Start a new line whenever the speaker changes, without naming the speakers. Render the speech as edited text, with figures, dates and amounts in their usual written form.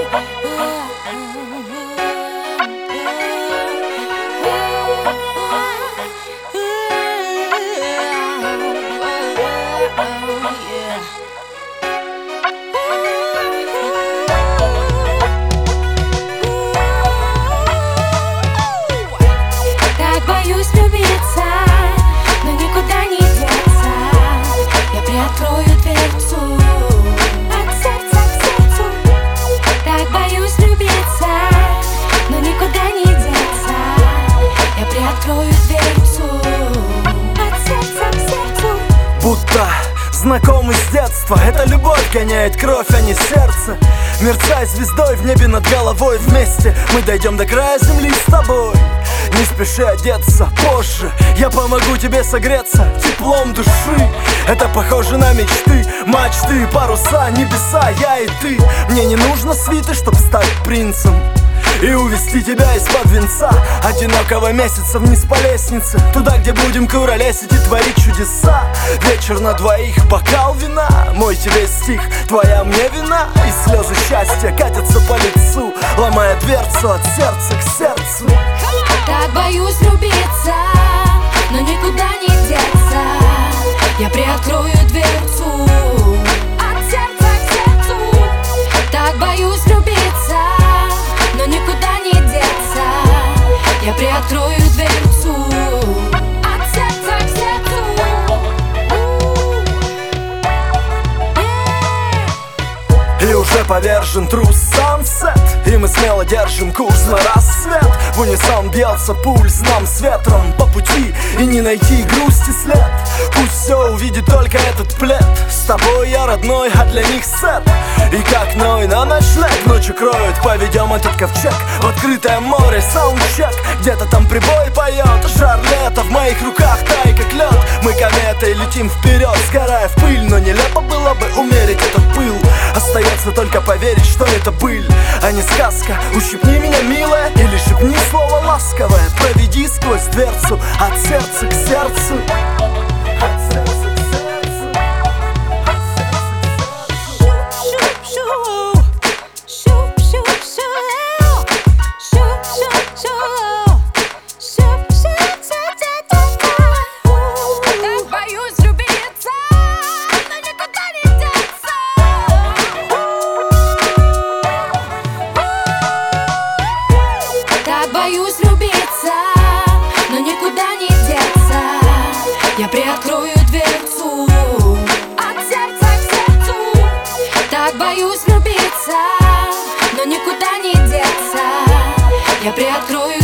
Так боюсь влюбиться, но никуда не деться. Я приоткрою дверцу от сердца к сердцу. Так боюсь влюбиться, но никуда не деться. Я приоткрою дверцу от сердца к сердцу.
Будто знакомый с детства. Эта любовь гоняет кровь, а не сердце. Мерцай звездой в небе над головой. Вместе мы дойдем до края земли с тобой. Не спеши одеться, позже я помогу тебе согреться теплом души. Это похоже на мечты, мачты, паруса, небеса, я и ты. Мне не нужно свиты, чтоб стать принцем и увести тебя из-под венца одинокого месяца вниз по лестнице, туда, где будем куролесить и творить чудеса. Вечер на двоих, бокал вина, мой тебе стих, твоя мне вина. И слезы счастья катятся по лицу, ломая дверцу от сердца к сердцу.
Так боюсь влюбиться, но никуда не деться. Я приоткрою дверцу от сердца к сердцу. Так боюсь влюбиться, но никуда не деться. Я приоткрою дверцу от сердца к сердцу.
И уже повержен трус сансет, и мы смело держим курс на рассвет. В унисон бьется пульс нам с ветром по пути, и не найти грусти след. Пусть все увидит только этот плед. С тобой я родной, а для них сет. И как Ной на ночлег ночью кроет, поведем этот ковчег в открытое море. Саундчек, где-то там прибой поет. Жар лета, в моих руках тай как лед. Мы кометой летим вперед, сгорая в пыль. Но нелепо было бы умерить этот пыл. Остается только поверить, что это быль, а не сказка. Ущипни меня, милая, или шепни слово ласковое. Проведи сквозь дверцу от сердца к сердцу. От сердца к сердцу. От сердца к сердцу.
Так боюсь влюбиться, но никуда не деться. Так боюсь влюбиться, но никуда не деться. Я приоткрою дверцу от сердца к сердцу. Так боюсь влюбиться, но никуда не деться. Я приоткрою